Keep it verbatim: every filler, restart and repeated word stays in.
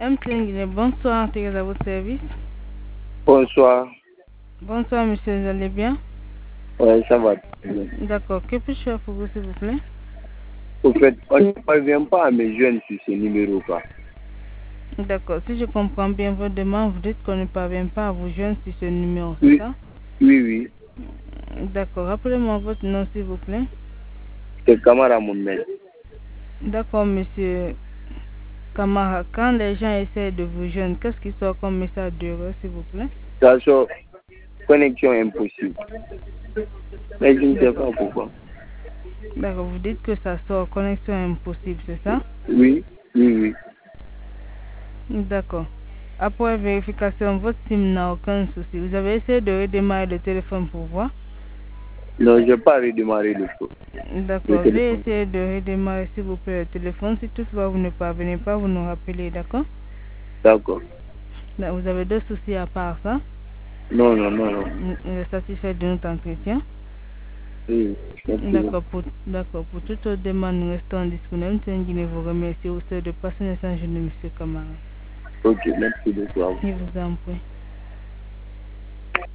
M T N Guinée, bonsoir, Thérèse à votre service. Bonsoir. Bonsoir, monsieur, vous allez bien? Oui, ça va. D'accord, que puis-je faire pour vous, s'il vous plaît? Au fait, on ne parvient pas à me joindre sur ce numéro. Pas. D'accord, si je comprends bien votre demande, vous dites qu'on ne parvient pas à vous joindre sur ce numéro, c'est Oui. ça? Oui, oui. D'accord, rappelez-moi votre nom, s'il vous plaît. C'est Kamara Mohamed. D'accord, monsieur Kamara, quand les gens essaient de vous joindre, qu'est-ce qui sort comme message d'erreur, s'il vous plaît? Ça sort connexion impossible. Mais je ne sais pas pourquoi. D'accord, vous dites que ça sort connexion impossible, c'est ça? Oui, oui, oui. D'accord. Après vérification, votre SIM n'a aucun souci. Vous avez essayé de redémarrer le téléphone pour voir? Non, je n'ai pas redémarré le feu. D'accord. Veuillez essayer de redémarrer, s'il vous plaît, le téléphone. Si toutefois vous ne parvenez pas, vous nous rappelez, d'accord? D'accord. Vous avez deux soucis à part ça? Non, non, non, non. Vous êtes satisfait de notre entretien? Oui, d'accord. Pour, d'accord. Pour toute autre demande, nous restons disponibles. M T N Guinée vous remercie au sein de passer un échange de M. Kamara. Ok, merci beaucoup. Je vous en prie.